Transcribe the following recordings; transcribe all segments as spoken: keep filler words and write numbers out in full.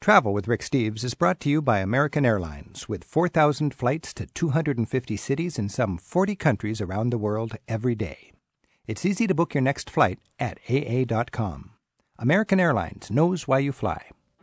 Travel with Rick Steves is brought to you by American Airlines, with four thousand flights to two hundred fifty cities in some forty countries around the world every day. It's easy to book your next flight at A A dot com. American Airlines knows why you fly.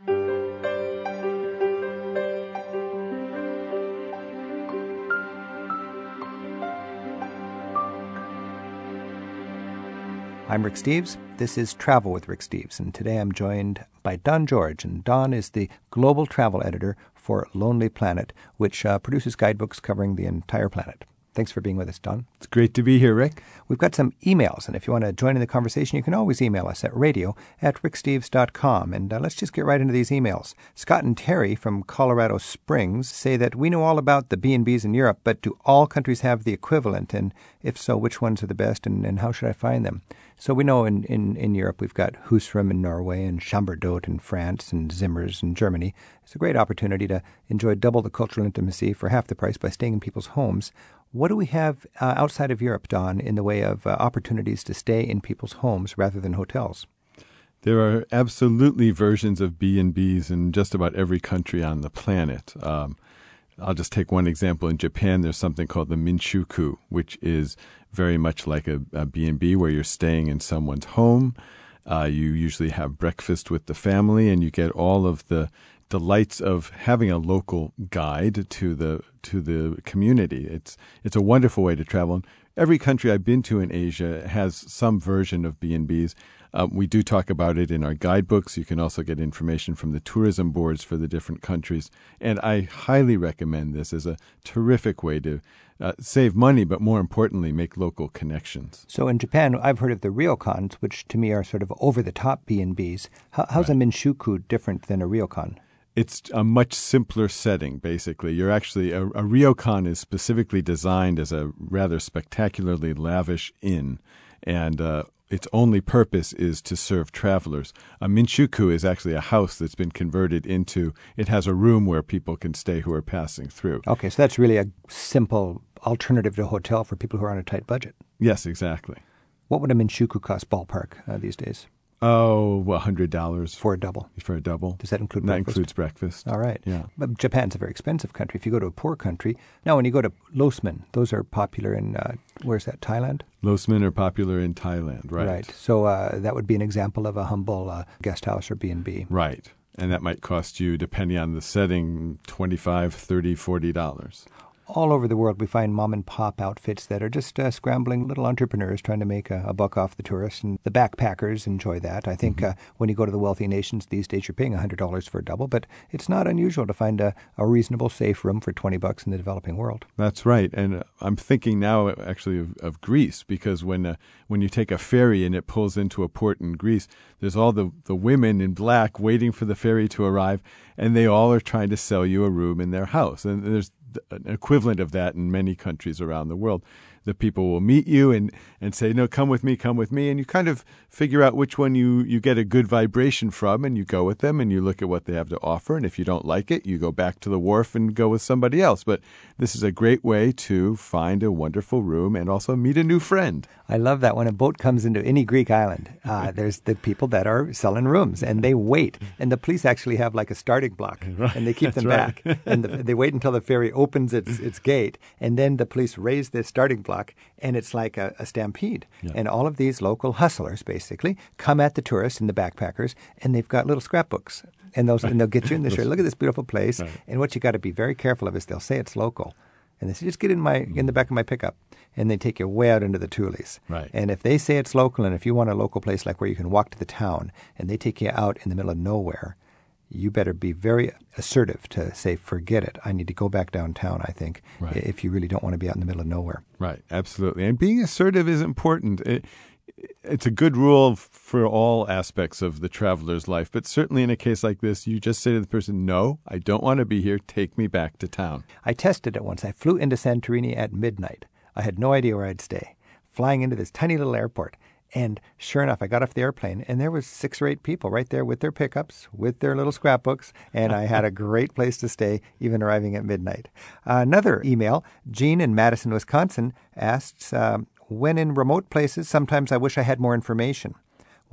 I'm Rick Steves. This is Travel with Rick Steves, and today I'm joined by Don George. And Don is the global travel editor for Lonely Planet, which uh, produces guidebooks covering the entire planet. Thanks for being with us, Don. It's great to be here, Rick. We've got some emails, and if you want to join in the conversation, you can always email us at radio at rick steves dot com. And uh, let's just get right into these emails. Scott and Terry from Colorado Springs say that we know all about the B and Bs in Europe, but do all countries have the equivalent? And if so, which ones are the best, and, and how should I find them? So we know in, in, in Europe we've got Husrum in Norway and Chamberdote in France and Zimmers in Germany. It's a great opportunity to enjoy double the cultural intimacy for half the price by staying in people's homes. What do we have uh, outside of Europe, Don, in the way of uh, opportunities to stay in people's homes rather than hotels? There are absolutely versions of B and Bs in just about every country on the planet. Um, I'll just take one example. In Japan, there's something called the Minshuku, which is very much like a, a B and B where you're staying in someone's home. Uh, you usually have breakfast with the family, and you get all of the delights of having a local guide to the to the community. It's it's a wonderful way to travel. And every country I've been to in Asia has some version of B and Bs. Um, we do talk about it in our guidebooks. You can also get information from the tourism boards for the different countries. And I highly recommend this as a terrific way to uh, save money, but more importantly, make local connections. So in Japan, I've heard of the ryokans, which to me are sort of over-the-top B and Bs. How, how's right. a Minshuku different than a ryokan? It's a much simpler setting, basically. You're actually, a, a ryokan is specifically designed as a rather spectacularly lavish inn, and uh, its only purpose is to serve travelers. A minshuku is actually a house that's been converted into, it has a room where people can stay who are passing through. Okay, so that's really a simple alternative to a hotel for people who are on a tight budget. Yes, exactly. What would a minshuku cost ballpark uh, these days? Oh, well, one hundred dollars. For a double. For a double. Does that include that breakfast? That includes breakfast. All right. Yeah. But Japan's a very expensive country. If you go to a poor country. Now, when you go to Losmen, those are popular in, uh, where's that, Thailand? Losmen are popular in Thailand, right. Right. So uh, that would be an example of a humble uh, guest house or B and B. Right. And that might cost you, depending on the setting, twenty-five dollars, thirty dollars, forty dollars. All over the world, we find mom-and-pop outfits that are just uh, scrambling little entrepreneurs trying to make a, a buck off the tourists, and the backpackers enjoy that. I think mm-hmm. uh, when you go to the wealthy nations these days, you're paying one hundred dollars for a double, but it's not unusual to find a, a reasonable, safe room for twenty bucks in the developing world. That's right, and uh, I'm thinking now actually of, of Greece, because when uh, when you take a ferry and it pulls into a port in Greece, there's all the, the women in black waiting for the ferry to arrive, and they all are trying to sell you a room in their house, and there's an equivalent of that in many countries around the world. The people will meet you and, and say, no, come with me, come with me. And you kind of figure out which one you, you get a good vibration from, and you go with them and you look at what they have to offer. And if you don't like it, you go back to the wharf and go with somebody else. But this is a great way to find a wonderful room and also meet a new friend. I love that. When a boat comes into any Greek island, uh, there's the people that are selling rooms, and they wait. And the police actually have like a starting block, right. and they keep them right. back. And the, they wait until the ferry opens its, its gate, and then the police raise the starting block. And it's like a, a stampede. Yeah. And all of these local hustlers, basically, come at the tourists and the backpackers, and they've got little scrapbooks. And, those, and they'll get you in the show. Look at this beautiful place. Right. And what you got to be very careful of is they'll say it's local. And they say, just get in my in the back of my pickup. And they take you way out into the Tules. Right. And if they say it's local, and if you want a local place like where you can walk to the town, and they take you out in the middle of nowhere, you better be very assertive to say, forget it. I need to go back downtown, I think, right. if you really don't want to be out in the middle of nowhere. Right, absolutely. And being assertive is important. It, it's a good rule for all aspects of the traveler's life, but certainly in a case like this, you just say to the person, no, I don't want to be here. Take me back to town. I tested it once. I flew into Santorini at midnight. I had no idea where I'd stay, flying into this tiny little airport. And sure enough, I got off the airplane, and there was six or eight people right there with their pickups, with their little scrapbooks, and I had a great place to stay, even arriving at midnight. Uh, another email, Jean in Madison, Wisconsin, asks, uh, when in remote places, sometimes I wish I had more information.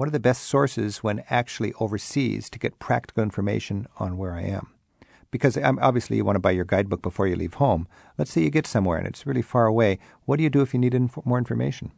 what are the best sources when actually overseas to get practical information on where I am? Because um, obviously you want to buy your guidebook before you leave home. Let's say you get somewhere and it's really far away. What do you do if you need inf- more information?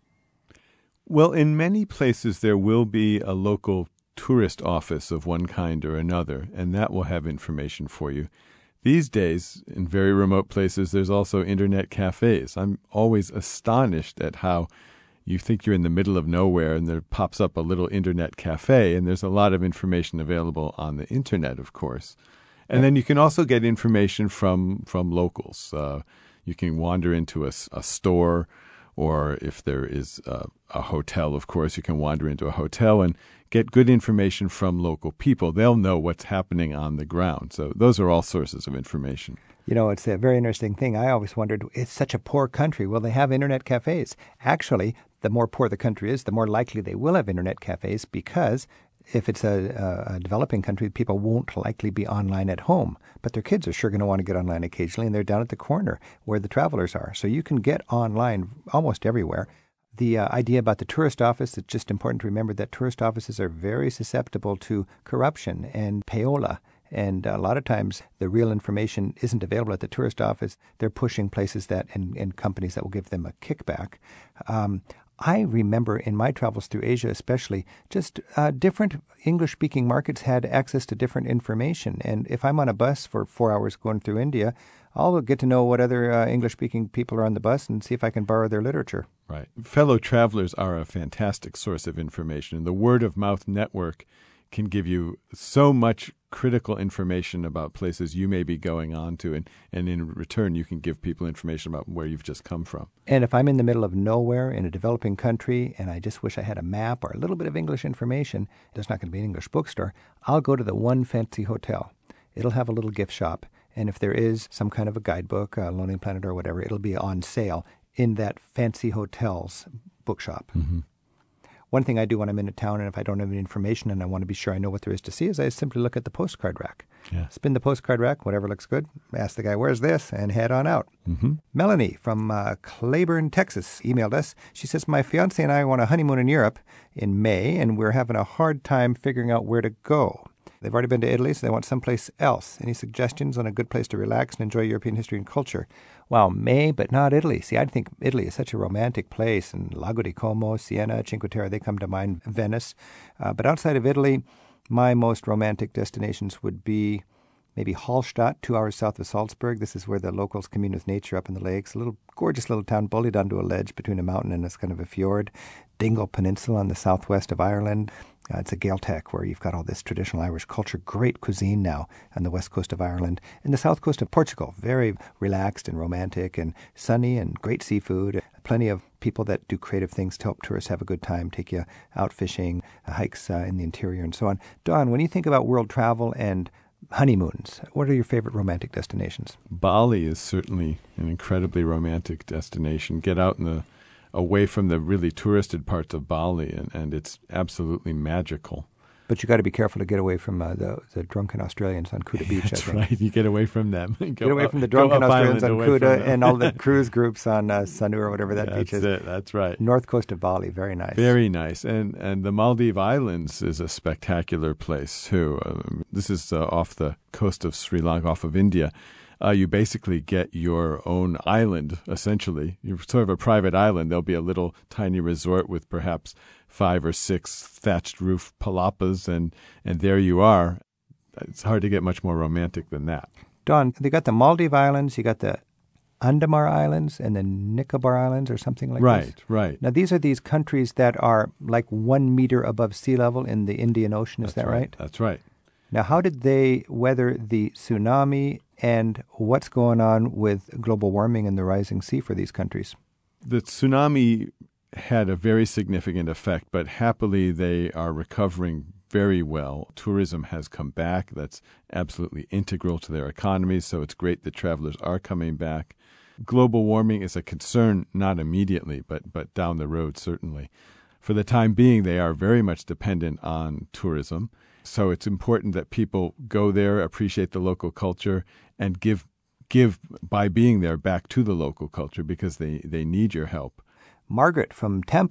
Well, in many places there will be a local tourist office of one kind or another, and that will have information for you. These days, in very remote places, there's also internet cafes. I'm always astonished at how you think you're in the middle of nowhere and there pops up a little internet cafe, and there's a lot of information available on the internet, of course. And then you can also get information from, from locals. Uh, you can wander into a, a store, or if there is a, a hotel, of course, you can wander into a hotel and get good information from local people. They'll know what's happening on the ground. So those are all sources of information. You know, it's a very interesting thing. I always wondered, it's such a poor country. Will they have internet cafes? Actually, the more poor the country is, the more likely they will have internet cafes, because if it's a, a developing country, people won't likely be online at home. But their kids are sure going to want to get online occasionally, and they're down at the corner where the travelers are. So you can get online almost everywhere. The uh, idea about the tourist office, it's just important to remember that tourist offices are very susceptible to corruption and payola. And a lot of times the real information isn't available at the tourist office. They're pushing places that and, and companies that will give them a kickback. Um, I remember in my travels through Asia especially, just uh, different English-speaking markets had access to different information. And if I'm on a bus for four hours going through India, I'll get to know what other uh, English-speaking people are on the bus and see if I can borrow their literature. Right. Fellow travelers are a fantastic source of information. The word-of-mouth network can give you so much critical information about places you may be going on to, and, and in return you can give people information about where you've just come from. And if I'm in the middle of nowhere in a developing country and I just wish I had a map or a little bit of English information, there's not going to be an English bookstore, I'll go to the one fancy hotel. It'll have a little gift shop, and if there is some kind of a guidebook, a Lonely Planet or whatever, it'll be on sale in that fancy hotel's bookshop. Mm-hmm. One thing I do when I'm in a town, and if I don't have any information and I want to be sure I know what there is to see, is I simply look at the postcard rack. Yeah. Spin the postcard rack, whatever looks good, ask the guy, where's this, and head on out. Mm-hmm. Melanie from uh, Claiborne, Texas, emailed us. She says, my fiancé and I want a honeymoon in Europe in May, and we're having a hard time figuring out where to go. They've already been to Italy, so they want someplace else. Any suggestions on a good place to relax and enjoy European history and culture? Wow, May, but not Italy. See, I think Italy is such a romantic place, and Lago di Como, Siena, Cinque Terre, they come to mind, Venice. Uh, but outside of Italy, my most romantic destinations would be maybe Hallstatt, two hours south of Salzburg. This is where the locals commune with nature up in the lakes. A little gorgeous little town bullied onto a ledge between a mountain and this kind of a fjord. Dingle Peninsula on the southwest of Ireland. Uh, it's a Gaeltacht where you've got all this traditional Irish culture, great cuisine now on the west coast of Ireland. And the south coast of Portugal, very relaxed and romantic and sunny and great seafood. Plenty of people that do creative things to help tourists have a good time, take you out fishing, uh, hikes uh, in the interior and so on. Don, when you think about world travel and honeymoons, what are your favorite romantic destinations? Bali is certainly an incredibly romantic destination. Get out in the away from the really touristed parts of Bali, and, and it's absolutely magical. But you got to be careful to get away from uh, the, the drunken Australians on Kuta Beach. That's I think. right. You get away from them. Go get away up, from the drunken Australians on Kuta and all the cruise cruise groups on uh, Sanur or whatever that That's beach is. That's it. That's right. North coast of Bali, very nice. Very nice. And and the Maldive Islands is a spectacular place too. Um, this is uh, off the coast of Sri Lanka, off of India. Uh, you basically get your own island, essentially. You're sort of a private island. There'll be a little tiny resort with perhaps five or six thatched roof palapas, and, and there you are. It's hard to get much more romantic than that. Don, they got the Maldive Islands, you got the Andamar Islands, and the Nicobar Islands or something like right, this. Right, right. Now, these are these countries that are like one meter above sea level in the Indian Ocean. Is That's that right? right? That's right. Now, how did they weather the tsunami, and what's going on with global warming and the rising sea for these countries? The tsunami had a very significant effect, but happily they are recovering very well. Tourism has come back. That's absolutely integral to their economies, so it's great that travelers are coming back. Global warming is a concern, not immediately, but, but down the road, certainly. For the time being, they are very much dependent on tourism. So it's important that people go there, appreciate the local culture, and give give by being there back to the local culture because they, they need your help. Margaret from Tampa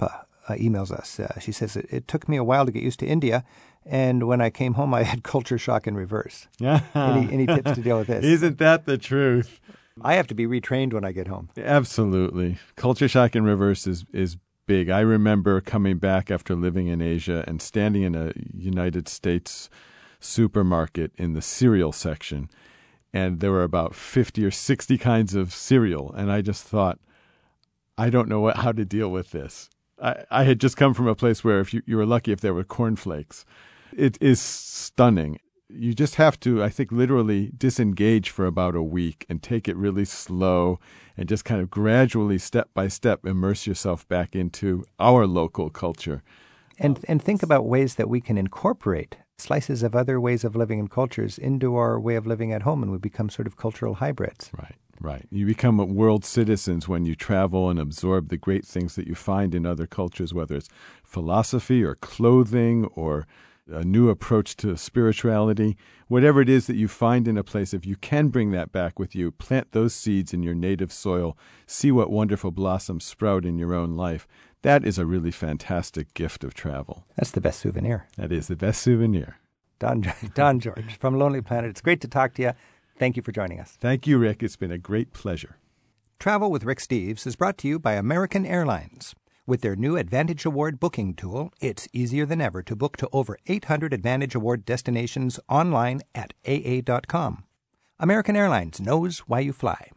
uh, emails us. Uh, she says, it, it took me a while to get used to India, and when I came home, I had culture shock in reverse. any, any tips to deal with this? Isn't that the truth? I have to be retrained when I get home. Absolutely. Culture shock in reverse is, is big. I remember coming back after living in Asia and standing in a United States supermarket in the cereal section, and there were about fifty or sixty kinds of cereal, and I just thought, I don't know what, how to deal with this. I, I had just come from a place where if you, you were lucky if there were cornflakes. It is stunning. You just have to, I think, literally disengage for about a week and take it really slow and just kind of gradually, step by step, immerse yourself back into our local culture. And and think about ways that we can incorporate slices of other ways of living and cultures into our way of living at home, and we become sort of cultural hybrids. Right, right. You become world citizens when you travel and absorb the great things that you find in other cultures, whether it's philosophy or clothing or a new approach to spirituality. Whatever it is that you find in a place, if you can bring that back with you, plant those seeds in your native soil, see what wonderful blossoms sprout in your own life. That is a really fantastic gift of travel. That's the best souvenir. That is the best souvenir. Don, Don George from Lonely Planet. It's great to talk to you. Thank you for joining us. Thank you, Rick. It's been a great pleasure. Travel with Rick Steves is brought to you by American Airlines. With their new Advantage Award booking tool, it's easier than ever to book to over eight hundred Advantage Award destinations online at A A dot com. American Airlines knows why you fly.